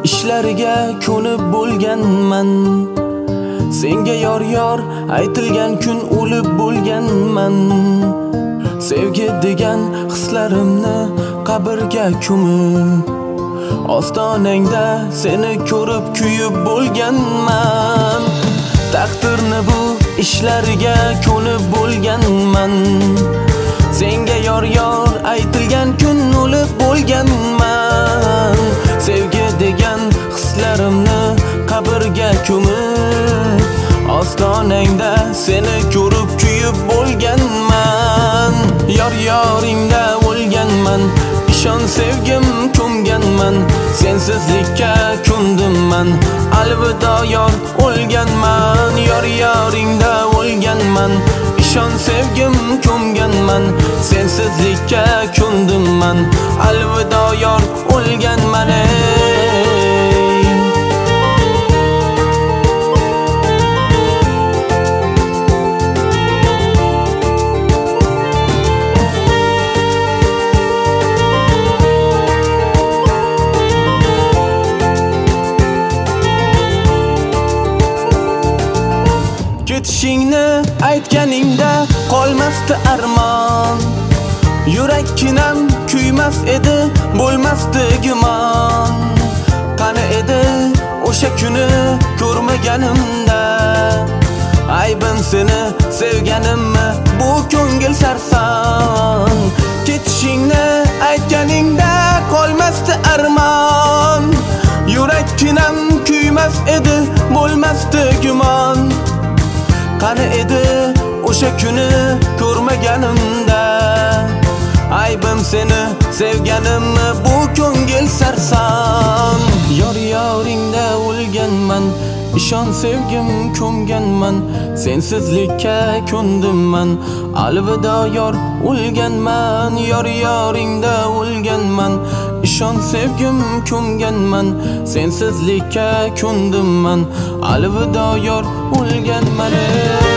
ishlariga ko'nib bo'lganman. Senga yor aytilgan kun o'lib bo'lganman. Sevgi degan hislarimni qabrga ko'mib, ostonangda seni ko'rib kuyib bo'lganman. Taqdirni bu ishlariga ko'nib bo'lganman. Senga yor aytilgan kun o'lib bo'lganman. Sevgi degan hislarimni qabrga ko'mib, ostonangda seni ko'rib kuyib bo'lganman. Yoringda o'lganman, ishon sevgim ko'mganman. Sensizlikka ko'ndimman, alvido yor o'lganman. Yoringda o'lganman, ishon sevgim ko'mganman. Sensizlikka ko'ndimman, alvido yor o'lganman. Ketishingni aytganingda qolmasdi armon. Yurakkinam kuymas edi, bo'lmasdi gumon. Qani edi o'sha kuni ko'rmaganimda, aybim seni sevganimmi bu ko'ngil sarson. Ketishingni aytganingda qolmasdi armon. Yurakkinam kuymas edi, bo'lmasdi gumon. Qani edi o'sha kuni ko'rmaganimda, aybim seni sevganimmi bu ko'ngil sarson. Yoringda o'lganman, ishon sevgim ko'mganman. Sensizlikka ko'ndimman, alvido yor o'lganman. Yoringda o'lganman, ishon sevgim ko'mganman. Sensizlikka ko'ndimman, alvido yor o'lganman.